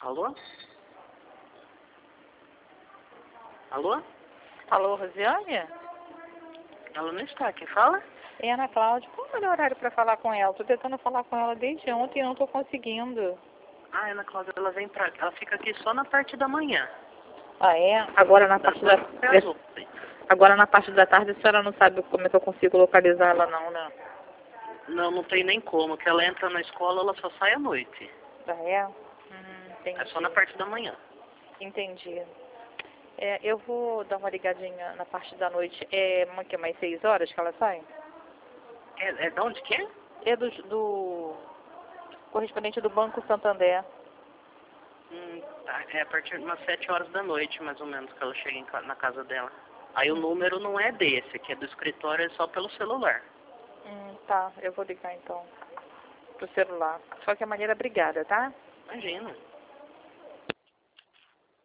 Alô? Alô? Alô, Rosiane? Ela não está. Quem fala? É Ana Cláudia. Qual é o melhor horário para falar com ela? Estou tentando falar com ela desde ontem e não estou conseguindo. Ah, Ana Cláudia, ela vem pra... Ela fica aqui só na parte da manhã. Ah, é? Agora na parte da... Agora na parte da tarde a senhora não sabe como é que eu consigo localizar ela não, né? Não, não tem nem como, que ela entra na escola, ela só sai à noite. Ah, é? Entendi. É só na parte da manhã. Entendi. É, eu vou dar uma ligadinha na parte da noite. É mais 6 horas que ela sai? É de onde que é? É do correspondente do Banco Santander. Tá, é a partir de umas 7 horas da noite, mais ou menos, que ela chega na casa dela. Aí o número não é desse, que é do escritório, é só pelo celular. Tá, eu vou ligar então pro celular. De qualquer maneira, obrigada, tá? Imagina.